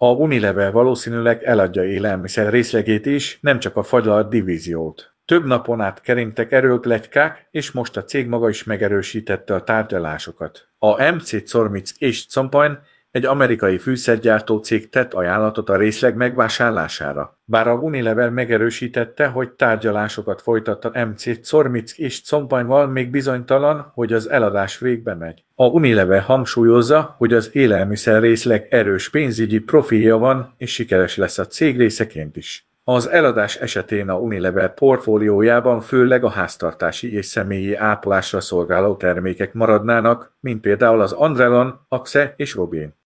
A Unilever valószínűleg eladja élelmiszer részlegét is, nem csak a fagylalt divíziót. Több napon át keringtek erről pletykák, és most a cég maga is megerősítette a tárgyalásokat. A MC Zormic és Company, egy amerikai fűszergyártó cég tett ajánlatot a részleg megvásárlására. Bár a Unilever megerősítette, hogy tárgyalásokat folytat a MC Zormic és Companyval, még bizonytalan, hogy az eladás végbe megy. A Unilever hangsúlyozza, hogy az élelmiszer részleg erős pénzügyi profilja van, és sikeres lesz a cég részeként is. Az eladás esetén a Unilever portfóliójában főleg a háztartási és személyi ápolásra szolgáló termékek maradnának, mint például az Andrelon, Axe és Robin.